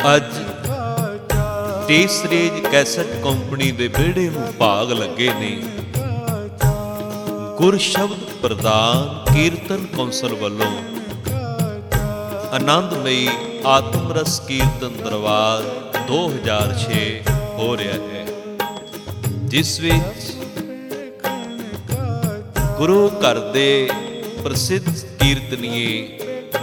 ਅੱਜ T-series cassette company ਦੇ ਵਿਹੜੇ ਨੂੰ ਭਾਗ ਲੱਗੇ ਨੇ। ਗੁਰ ਸ਼ਬਦ ਪ੍ਰਦਾਨ ਕੀਰਤਨ ਕੌਂਸਲ ਵੱਲੋਂ ਆਨੰਦਮਈ ਆਤਮ ਰਸ ਕੀਰਤਨ ਦਰਬਾਰ 2006 ਹੋ ਰਿਹਾ ਹੈ, ਜਿਸ ਵਿੱਚ ਗੁਰੂ ਘਰ ਦੇ ਪ੍ਰਸਿੱਧ ਕੀਰਤਨੀਏ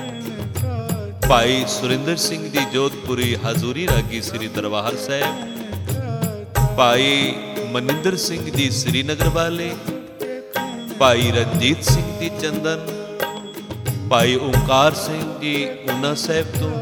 ਭਾਈ ਸੁਰਿੰਦਰ ਸਿੰਘ ਜੀ ਜੋਧਪੁਰੀ ਹਜ਼ੂਰੀ ਰਾਗੀ ਸ੍ਰੀ ਦਰਬਾਰ ਸਾਹਿਬ, ਭਾਈ ਮਨਿੰਦਰ ਸਿੰਘ ਜੀ ਸ੍ਰੀਨਗਰ ਵਾਲੇ, ਭਾਈ ਰਣਜੀਤ ਸਿੰਘ ਜੀ ਚੰਦਨ, ਭਾਈ ਓਂਕਾਰ ਸਿੰਘ ਜੀ ਊਨਾ ਸਾਹਿਬ ਤੋਂ,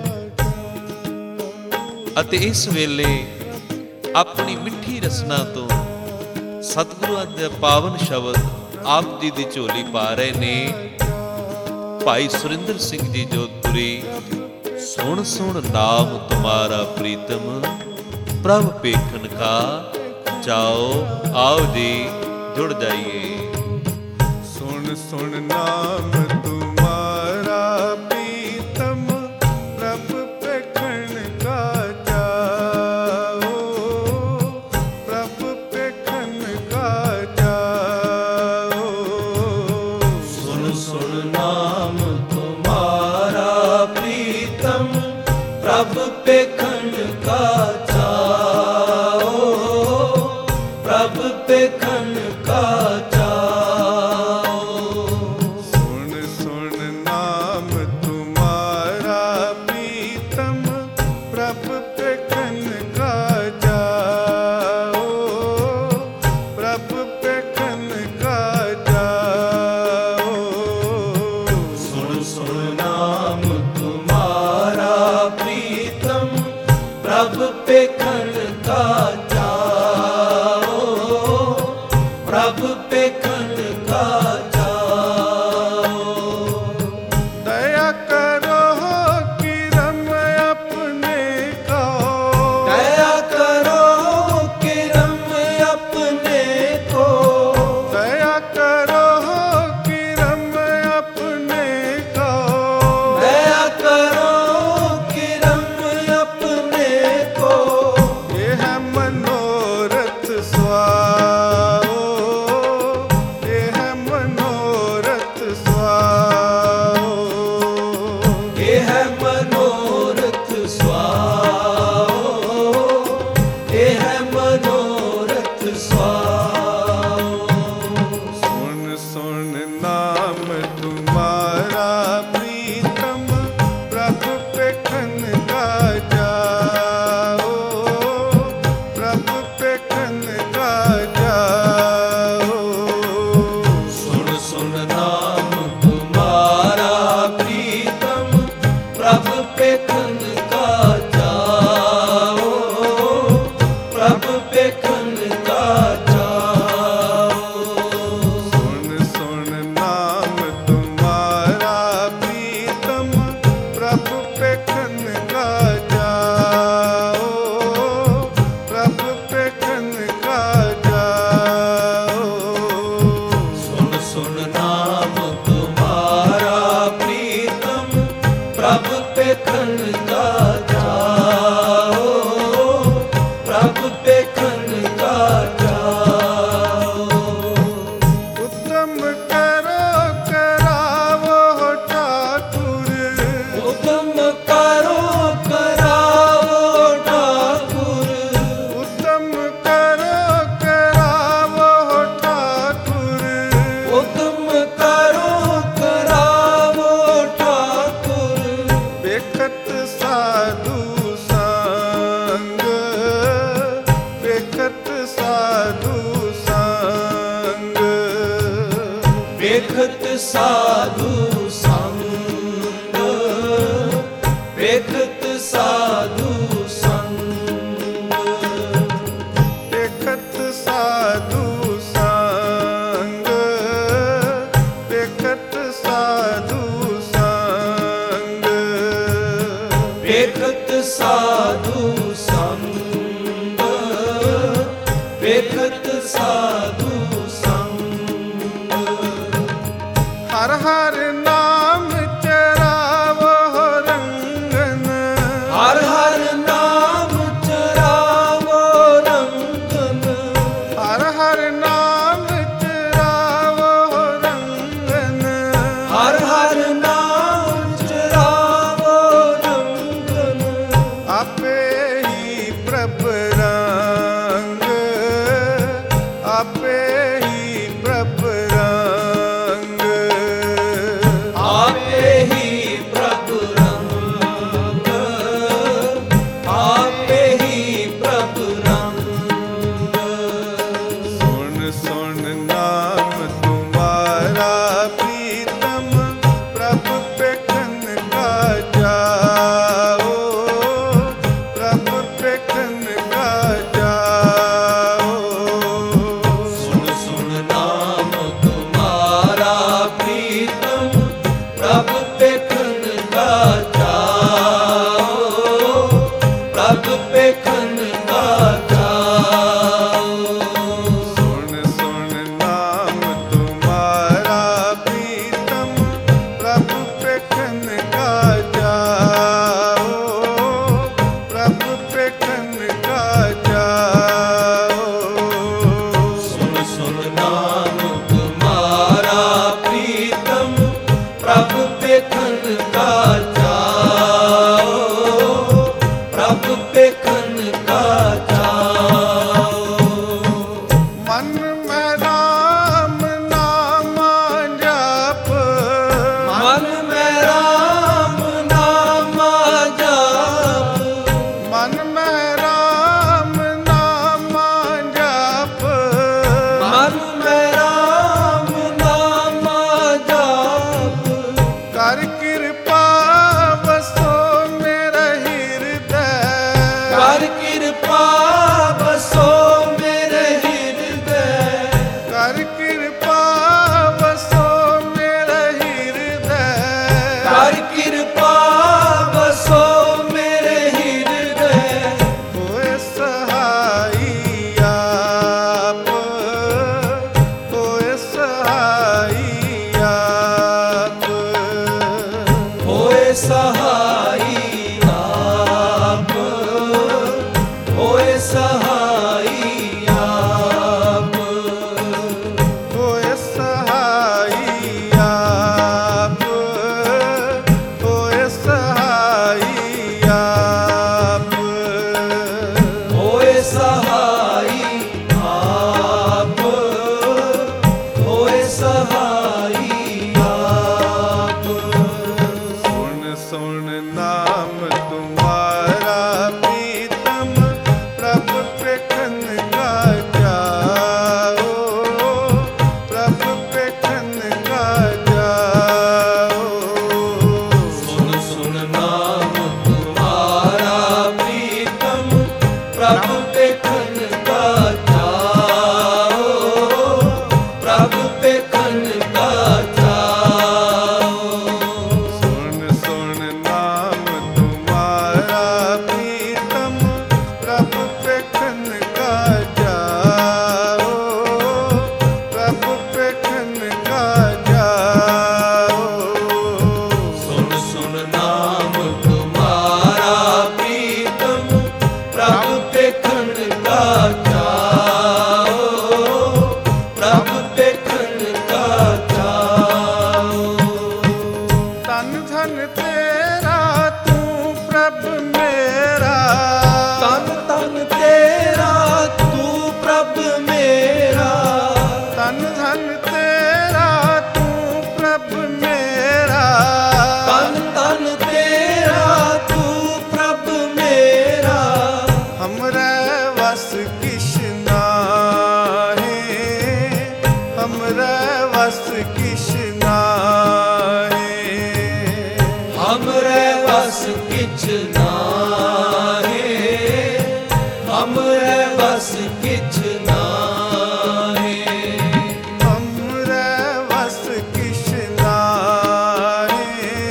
ਅਤੇ ਇਸ ਵੇਲੇ ਆਪਣੀ ਮਿੱਠੀ ਰਸਨਾ ਤੋਂ ਸਤਿਗੁਰਾਂ ਦੇ ਪਾਵਨ ਸ਼ਬਦ ਆਪ ਜੀ ਦੀ ਝੋਲੀ ਪਾ ਰਹੇ ਨੇ ਭਾਈ ਸੁਰਿੰਦਰ ਸਿੰਘ ਜੀ ਜੋਧਪੁਰੀ। ਸੁਣ ਸੁਣ ਨਾਮ ਤੁਮਾਰਾ ਪ੍ਰੀਤਮ, ਪ੍ਰਭ ਪੇਖਨ ਕਾ ਚਾਓ, आओ जी जुड़ जाइए। सुन सुन नाम तुम्हारा प्रीतम, प्रभ पेखन का चाओ, प्रभ पेखन का चाओ। सुन सुन नाम तुम्हारा प्रीतम, प्रभ पेखन का चाओ, प्रभ पेखन का चाओ। सुन सुन नाम तुम्हारा प्रीतम, प्रभ पेखन का चाओ, प्रभ पेखन का चाओ। सुन सुन नाम तुम्हारा प्रीतम, प्रभ पेखन का चाओ, प्रभ पेखन का चाओ। दया करो कि रम अपने को, दया करो कि रम अपने को, दया करो कि रम अपने को। दया करो कि रम अपने को। ये है मनोरथ स्वाओ, ये है मनोरथ स्वाओ। ये है मनोरथ स्वाओ, ये है मनोरथ स्वाओ। सुन सुन नाम तुम्हारा प्रीतम, प्रभ पेखन का जाओ, प्रभ पेखन का जाओ। सुन सुन नाम तुम्हारा प्रीतम, प्रभ पेखन का जाओ, प्रभ पेखन का जाओ। सुन सुन नाम तुम्हारा प्रीतम, प्रभ पेखन का जाओ, प्रभ पेखन का जाओ। सुन सुन नाम तुम्हारा प्रीतम, प्रभ पेखन का जाओ, प्रभ पेखन का जाओ। उत्तम करो करावो ठाकुर, उत्तम करो करावो ठाकुर, उत्तम करो करावो ठाकुर। उत्तम करो करावो ठाकुर। बेखत साधु संग, बेखत साधु संग। बेखत साधु संग, बेखत साधु संग। बेखत साधु संग, बेखत साधु संग। बेखत साधु संग, बेखत साधु संग। हर हर नाम चरावो रंगन, हर हर नाम ਕਰ ਕਿਰਪਾ ਵਸੋ ਮੇਰਾ ਹਿਰਦੈ ਕਰ ਕਿਰਪਾ ਵਸੋ ਮੇਰੇ ਹਿਰਦੈ ਕਰ ਕਿਰਪਾ ਵਸੋ ਮੇਰਾ ਹਿਰਦੈ ਕਰ ਕਿਰਪਾ ਵਸੋ ਮੇਰੇ ਹਿਰਦੈ ਹੋਏ ਸਹਾਈ ਆਪ ਹੋਏ ਸਹਾਈ ਆਪ ਹੋਏ ਸਹਾਈ ਆਪ ਹੋਏ ਸਹਾਈ ਆਪ ਹੋਏ ਸਹਾਈ ਆਪ ਹੋਏ ਸਹਾਈ ਆਪ ਹੋਏ ਸਹਾਈ ਆਪ ਹੋਏ ਸਹਾਈ ਆਪ ਸੁਣ ਸੁਣ ਨਾਮ ਤੁਮਾਰਾ ਪ੍ਰੀਤਮ ਪ੍ਰਭ ਪੇਖਨ ਕਾ ਜਾਓ ਪ੍ਰਭ ਪੇਖਨ ਕਾ ਜਾਓ ਸੁਨ ਸੁਨ ਨਾਮ ਤੁਮਾਰਾ ਪ੍ਰੀਤਮ ਪ੍ਰਭ ਪੇਖਨ ਕਾ ਜਾਓ ਪ੍ਰਭ ਪੇਖਨ ਕਾ ਜਾਓ ਸੁਣ ਸੁਣ ਨਾਮ ਤੁਮਾਰਾ ਪ੍ਰੀਤਮ ਪ੍ਰਭ ਪੇਖਨ ਕਾ ਜਾਓ ਪ੍ਰਭ ਪੇਖਨ ਕਾ ਜਾਓ ਸੁਨ ਸੁਨ ਨਾਮ ਤੁਮਾਰਾ ਪ੍ਰੀਤਮ ਪ੍ਰਭ ਪੇਖਨ ਕਾ ਜਾਓ ਪ੍ਰਭ ਪੇਖਨ ਕਾ ਜਾਓ ਤਨ ਧਨ ਤੇਰਾ ਤੂੰ ਪ੍ਰਭ ਮੇਰਾ ਤਨ ਤਨ ਤੇਰਾ ਤੂੰ ਪ੍ਰਭ ਮੇਰਾ ਤਨ ਧਨ ਤੇਰਾ ਤੂੰ ਪ੍ਰਭ ਮੇਰਾ ਤਨ ਤਨ ਤੇਰਾ ਤੂੰ ਪ੍ਰਭ ਮੇਰਾ ਹਮਰੇ ਵਸ ਕਿਛ ਨਾਹੀ ਹਮਰੇ ਵਸ ਕਿਛ ਨਾਹੀ ਹਮਰੇ ਵਸ ਕਿਛ ਨਾਹੀ ਹਮਰੇ ਵਸ ਕਿਛ ਨਾਹੀ ਹਮਰੇ ਵਸ ਕਿਛ ਨਾਹੀ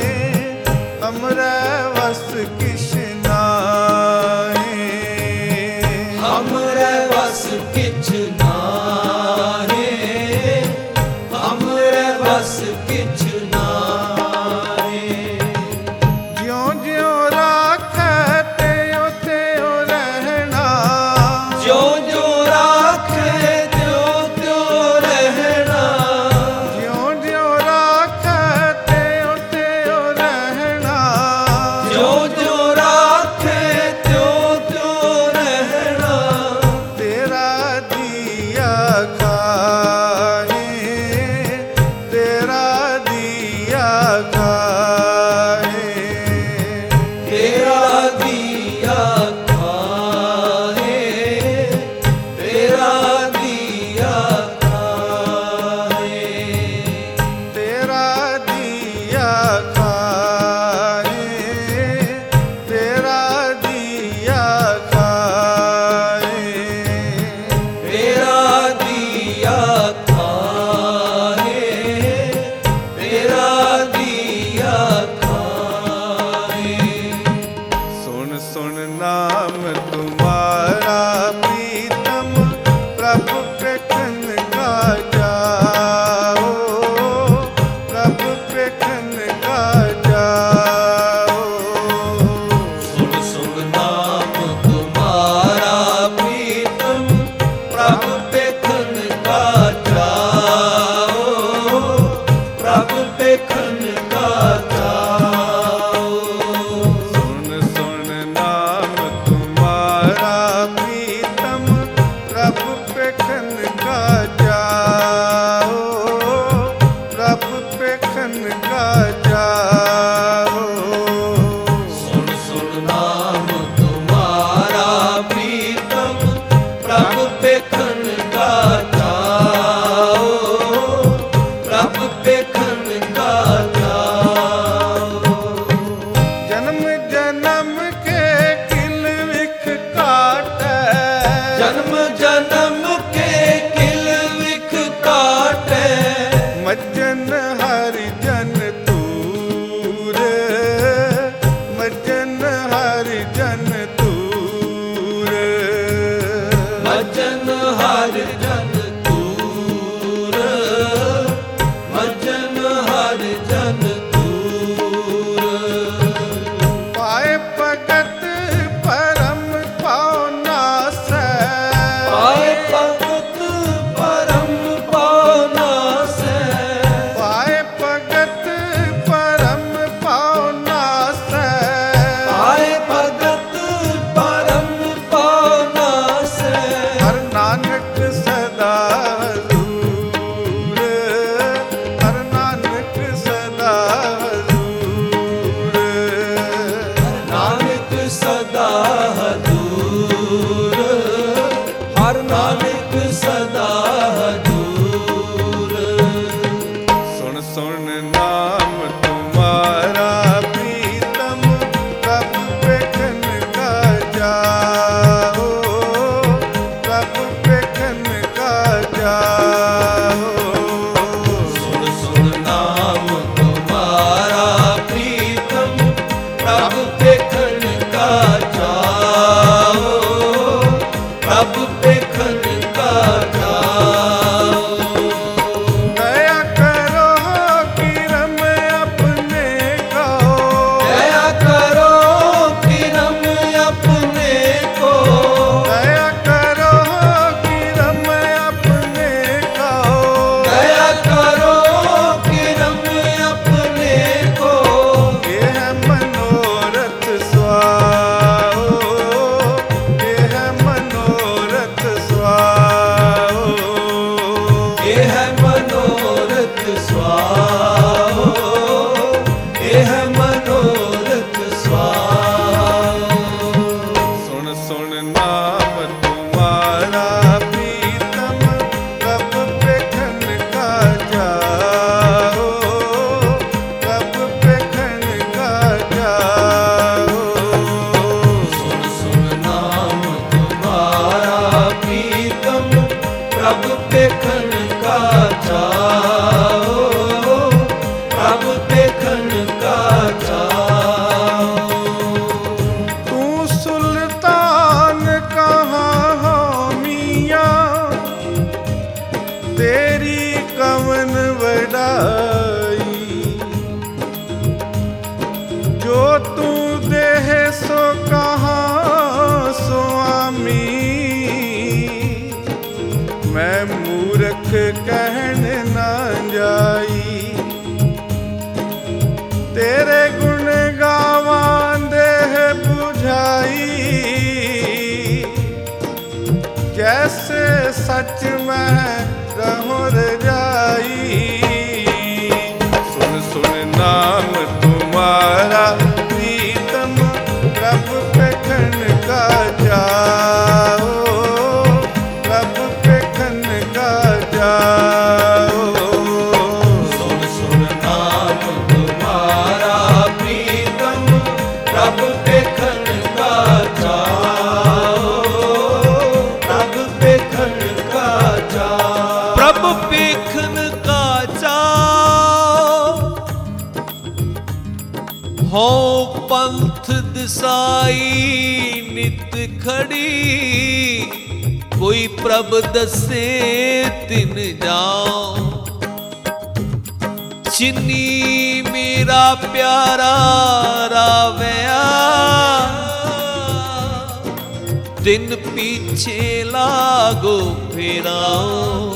ਹਮਰੇ ਵਸ ਕਿਛ ਨਾਹੀ ਹਮਰੇ ਵਸ ਕਿਛ ਨਾਹੀ ਹਮਰੇ ਵਸ ਕਿਛ ਨਾਹੀ ਜਿਉਂ ਜਿਉਂ ਰਾਖੈ ਤਿਉ ਤਿਉ ਰਹਿਣਾ ਜਿਉ ਜਿਉ ਰਾਖੇ ਤਿਉ ਤਿਉ ਰਹਿਣਾ ਜਿਉਂ ਜਿਉਂ ਰਾਖੈ ਤਿਉ ਤਿਉ ਰਹਿਣਾ कहन ना जाई। तेरे गुण गावा देह बुझाई, जैसे सच में रहूं रजाई। सुन सुन नाम तुम्हारा प्रीतम, प्रभु पे खन का जाओ, प्रभु पे खन का जाओ। सुन सुन नाम तुम्हारा प्रीतम, प्रभु पे खन का जाओ, प्रभु पे खन का जाओ। प्रभु पेखन का जाओ, हो पंथ दिसाई नित खड़ी, कोई प्रभ दसे तिन जाओ। चिन्नी मेरा प्यारा रावया, दिन पीछे लागो फिराओ।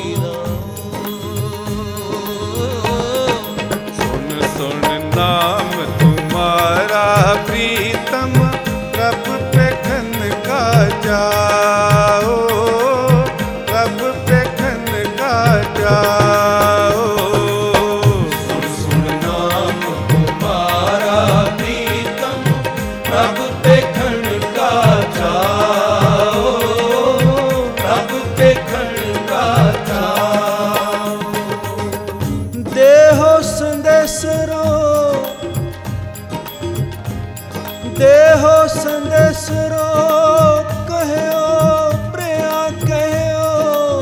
सुन सुन नाम तुम्हारा प्रीतम, प्रभु पे खन का जाओ, प्रभु पे खन का जाओ। सुन सुन नाम तुम्हारा प्रीतम, प्रभु पे खन का जाओ, प्रभु पे खन का जाओ। देहो संदेशरो, देहो संदेशरो, कहयो प्रिया कहयो,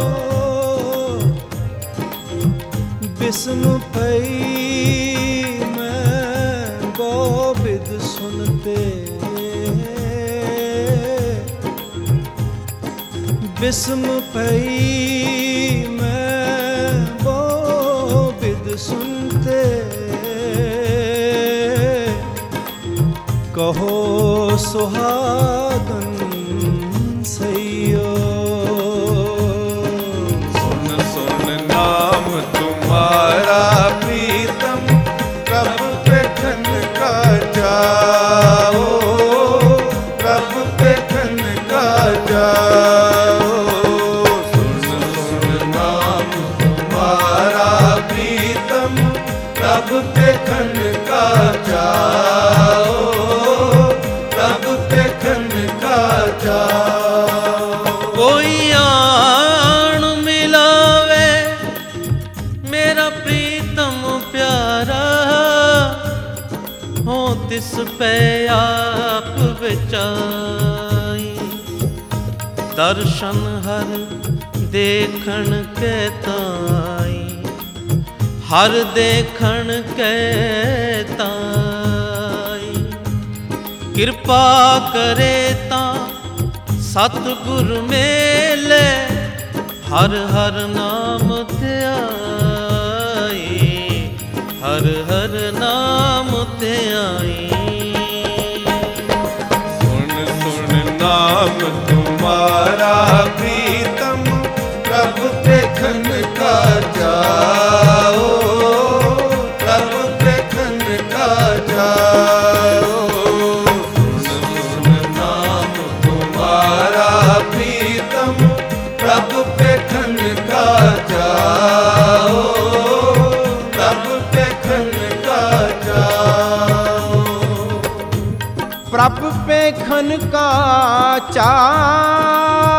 विष्णु पई मैं गोविद सुनते, विष्णु पई मैं गोविद सुनते। कहो सुहागन सैयो। सुन सुन नाम तुम्हारा प्रीतम, प्रभु पे खन का जाओ, प्रभु पे खन का जाओ। सुन सुन नाम तुम्हारा प्रीतम, प्रभु पे खन का जाओ, प्रभु पे खन का जाओ। कोई आन मिलावे मेरा प्रीतम प्यारा, हो तिस पे आप विचाई। दर्शन हर देखण के ताई, हर देखण के ताई। किरपा करे ता सतगुर मेले, हर हर नाम ध्याई, हर हर नाम ध्याई। सुन सुन नाम तुम्हारा प्रीतम, प्रभु पे खन का जाओ, प्रभु पे खन का जाओ। सुन सुन नाम तुम्हारा प्रीतम, प्रभु पे खन का जाओ, प्रभु पे खन का जाओ। प्रभु पे खन का चाओ,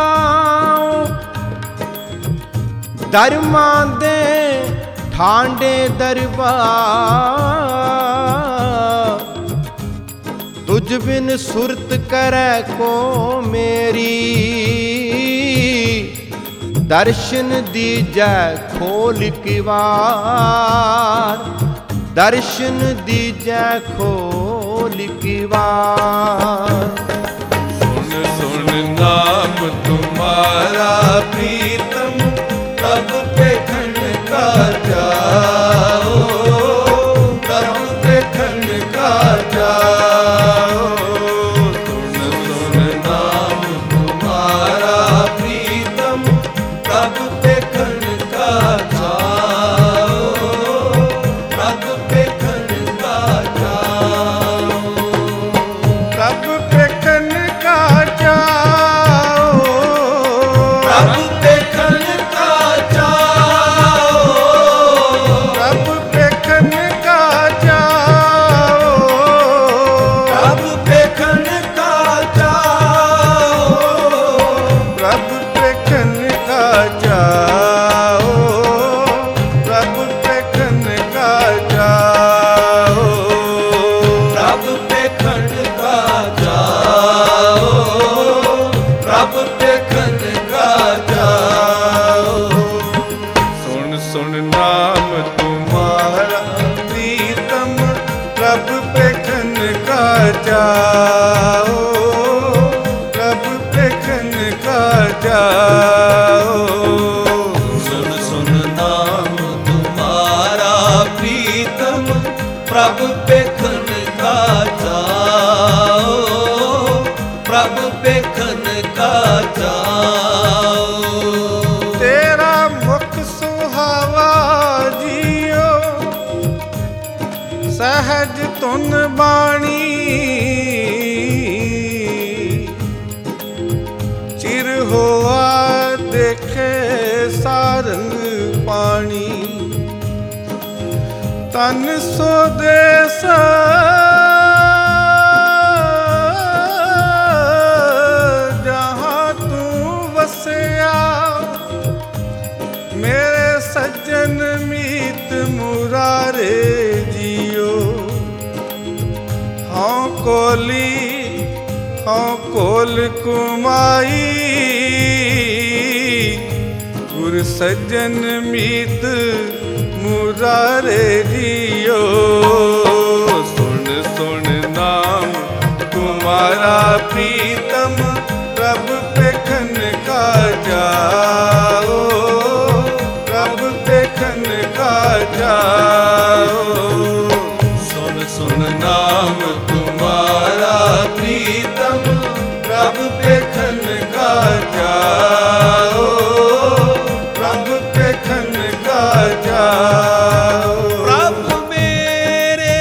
दरमा दे ठांडे दरबार। तुझ बिन सुरत करे को मेरी, दर्शन दीजै खोल किवार, दर्शन दीजै खोल किवार। सुन सुन नाम तुम्हारा प्रीतम, प्रभु पे खन का जाओ, प्रभु पे खन का जाओ। सुन सुन नाम तुम्हारा प्रीतम, प्रभु पे खन का पेखन का जाओ, प्रभु पेखन का जाओ। सुन सुन नाम तुम्हारा प्रीतम, प्रभु पेखन का जाओ, प्रभु पेखन का जाओ। सुन सुन नाम तुम्हारा प्रीतम, प्रभु पेखन का जाओ, प्रभु पेखन का जाओ। तेरा मुख सुहावा जियो, सहज तुन बाणी, चिर होआ देखे सारंग पानी। तन स्वदेश जहाँ तू बसया, मेरे सज्जन मीत मुरारे जियो। हाँ कोली हाँ कोल कुमाई, गुर सज्जन मीत मुरारे जियो। सुन सुन नाम तुम्हारा प्रीतम, प्रभु पेखन का जाओ, प्रभु पेखन का जाओ। सुन सुन नाम तुम्हारा प्रीतम, प्रभु पेखन का जाओ, प्रभु पेखन का जाओ। प्रभु मेरे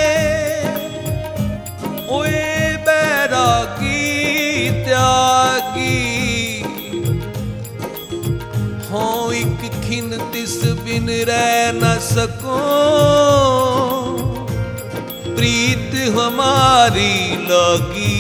ओए बैरागी त्यागी, हों एक खिन तिस बिन रह न सको, प्रीत हमारी लगी,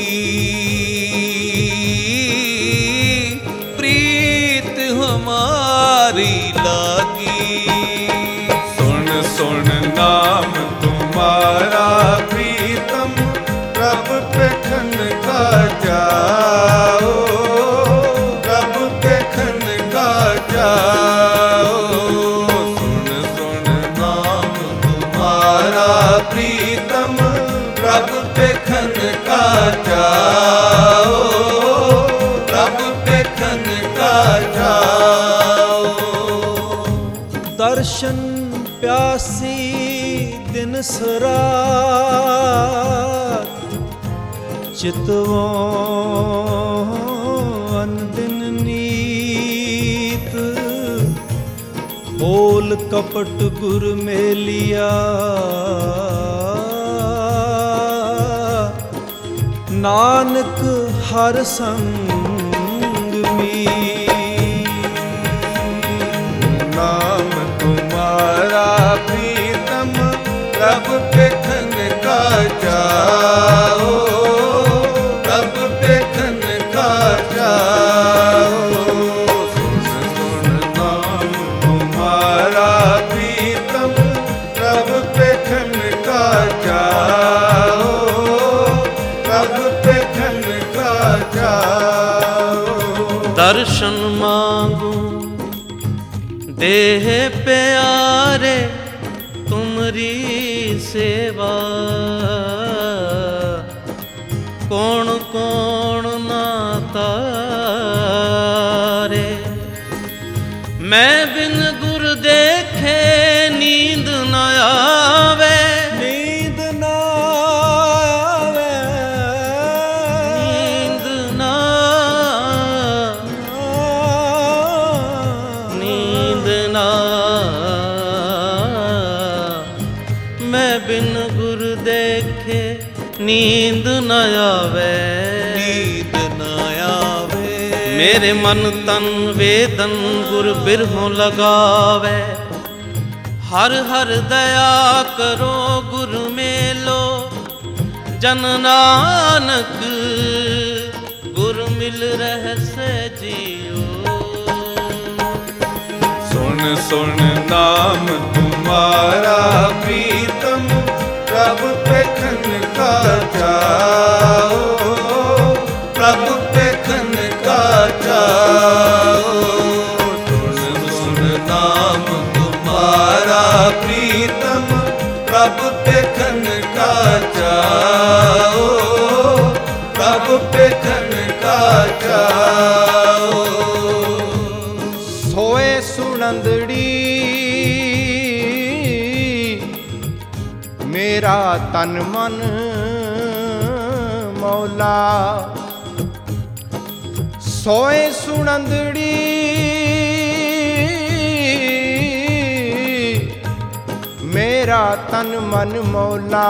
प्रीत हमारी लगी। सुन सुन नाम तुम्हारा प्रीतम, प्रभु पेखन का जाओ, प्रभु पेखन का जाओ। सुन सुन नाम तुम्हारा प्रीतम, प्रभु पेखन का जाओ, प्रभु पेखन का जाओ। दर्शन प्यासी दिन सरात, चितवों अनदिन नीत। खोल कपट गुर में लिया, नानक हर संग में। नाम तुम्हारा प्रीतम, प्रभु पेखन का जाओ, प्रभु पेखन का जाओ। सुन सुन नाम तुम्हारा प्रीतम, प्रभु पेखन का जाओ, प्रभु पेखन का जाओ। दर्शन मांगू देह प्यारे, तुमरी सेवा कौन कौन ना तारे। मैं बिन गुर देखे नींद न आवे, नींद न आवे, नींद न नींद न। मैं बिन गुर देखे नींद न आवे, नींद न आवे। मेरे मन तन वेदन गुर बिरहों लगावे। हर हर दया करो गुर मेलो, जन नानक गुर मिल रहसे जियो। सुन सुन नाम तुम्हारा प्रीतम, प्रभु पेखन का जाओ। ਤਨ ਮਨ ਮੌਲਾ। ਸੋਏ ਸੁਣੰਦੜੀ ਮੇਰਾ ਤਨ ਮਨ ਮੌਲਾ।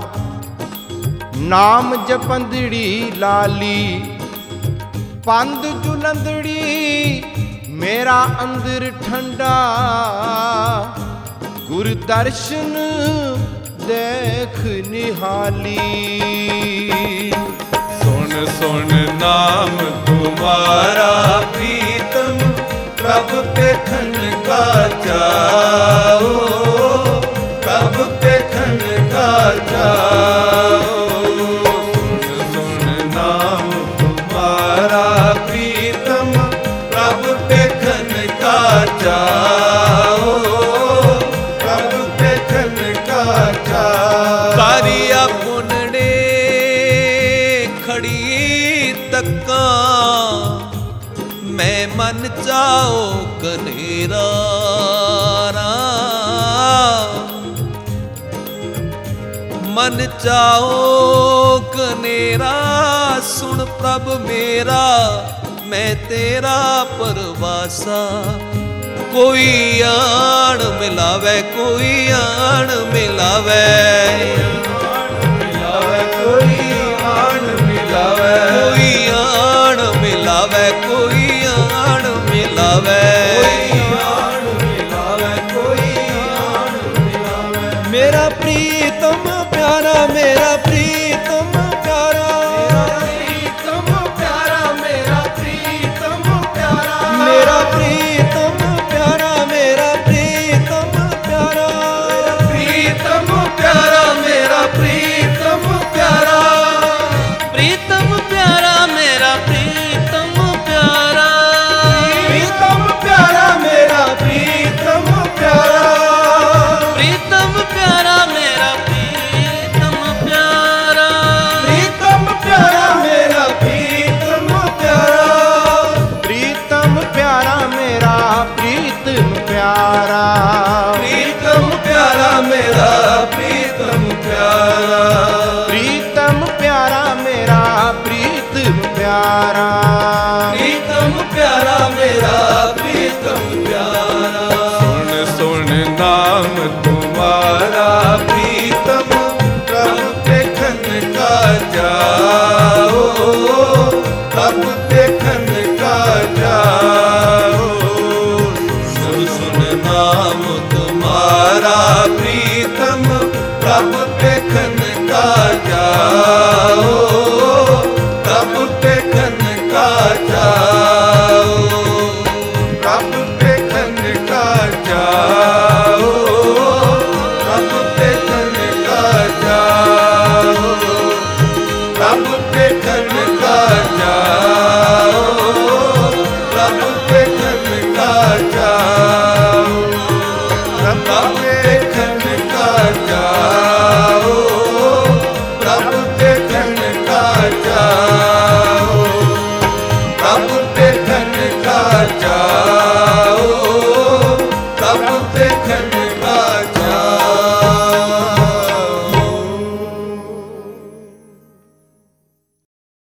ਨਾਮ ਜਪੰਦੜੀ ਲਾਲੀ ਪੰਦ ਜੁਲੰਦੜੀ ਮੇਰਾ ਅੰਦਰ ਠੰਡਾ। ਗੁਰ ਦਰਸ਼ਨ ਦੇਖ ਨਿਹਾਲੀ। ਸੁਣ ਸੁਣ ਨਾਮ ਤੁਮਾਰਾ ਪ੍ਰੀਤਮ ਪ੍ਰਭ ਦੇਖਣ ਕਾ ਚਾਓ। ਪ੍ਰਭ ਦੇਖਣ ਕਾ ਚਾਓ। ਸੁਣ ਸੁਣ ਨਾਮ ਤੁਮਾਰਾ ਪ੍ਰੀਤਮ ਪ੍ਰਭ ਦੇਖਣ ਕਾ ਚਾਓ। ਪ੍ਰਭ ਦੇਖਣ ਕਾ ਚਾਓ। ਕਾਰਿਆ ਪੁਨੜੇ ਖੜੀ ਤੱਕਾਂ ਮੈਂ ਮਨ ਚਾਓ ਕਨੇਰਾ। ਮਨ ਚਾਓ ਕਨੇਰਾ ਸੁਣ ਪ੍ਰਭ ਮੇਰਾ ਮੈਂ ਤੇਰਾ ਪਰਵਾਸਾ। ਕੋਈ ਆਣ ਮਿਲਾਵੇ ਕੋਈ ਆਣ ਮਿਲਾਵੇ। ਕੋਈ ਆਣ ਮਿਲਾਵੇ। ਕੋਈ ਆਣ ਮਿਲਾਵੇ ਕੋਈ ਆਣ ਮਿਲਾਵੇ। ਮੇਰਾ ਪ੍ਰੀਤਮ ਪਿਆਰਾ ਮੇਰਾ ਪ੍ਰੀਤਮ ਪਿਆਰਾ। ਪ੍ਰੀਤਮ ਪਿਆਰਾ ਮੇਰਾ ਪ੍ਰੀਤਮ ਪਿਆਰਾ। ਮੇਰਾ ਪ੍ਰੀਤਮ ਪਿਆਰਾ ਮੇਰਾ ਪ੍ਰੀਤਮ ਪਿਆਰਾ। ਪ੍ਰੀਤਮ ਪਿਆਰਾ ਮੇਰਾ ਪ੍ਰੀਤਮ ਪਿਆਰਾ। ਪ੍ਰੀਤਮ ਪਿਆਰਾ ਮੇਰਾ ਪ੍ਰੀਤਮ ਪਿਆਰਾ। ਪ੍ਰੀਤਮ ਪਿਆਰਾ ਮੇਰਾ ਪ੍ਰੀਤਮ ਪਿਆਰਾ। ਪ੍ਰੀਤਮ ਪਿਆਰਾ ਮੇਰਾ ਪ੍ਰੀਤਮ ਪਿਆਰਾ। ਪ੍ਰੀਤਮ ਪਿਆਰਾ ਮੇਰਾ ਪ੍ਰੀਤਮ ਪਿਆਰਾ। ਪ੍ਰੀਤਮ ਪਿਆਰਾ ਮੇਰਾ ਪ੍ਰੀਤਮ ਪਿਆਰਾ। ਪ੍ਰੀਤਮ ਪਿਆਰਾ ਮੇਰਾ ਪ੍ਰੀਤਮ ਪਿਆਰਾ। ਪ੍ਰੀਤਮ ਪਿਆਰਾ ਮੇਰਾ ਪ੍ਰੀਤਮ ਪਿਆਰਾ। ਪ੍ਰੀਤਮ ਪਿਆਰਾ ਮੇਰਾ ਪ੍ਰੀਤਮ ਪਿਆਰਾ। ਸੁਣ ਸੁਣ ਨਾਮ ਤੁਮਾਰਾ ਪ੍ਰੀਤਮ ਪ੍ਰਭ ਦੇਖਣ ਕਾ ਜਾਓ। ਪ੍ਰਭ ਦੇਖਣ ਕਾ ਜਾਓ। ਸੁਣ ਸੁਣ ਨਾਮ ਤੁਮਾਰਾ ਪ੍ਰੀਤਮ ਪ੍ਰਭ ਦੇਖਣ ਕਾ ਜਾਓ। ਪ੍ਰਭ ਦੇਖਣ ਕਾ ਜਾਓ। ਪ੍ਰਭ ਦੇਖਣ ਕਾ ਜਾਓ। ਪ੍ਰਭ ਦੇਖਣ ਕਾ ਜਾਓ। ਪ੍ਰਭ ਦੇਖਣ ਕਾ ਜਾਓ। ਪ੍ਰਭ ਦੇਖਣ ਕਾ ਜਾਓ। ਪ੍ਰਭ ਦੇਖਣ ਕਾ ਜਾਓ। ਪ੍ਰਭ ਦੇਖਣ ਕਾ ਜਾਓ। ਪ੍ਰਭ ਦੇਖਣ ਕਾ ਜਾਓ। ਪ੍ਰਭ ਦੇਖਣ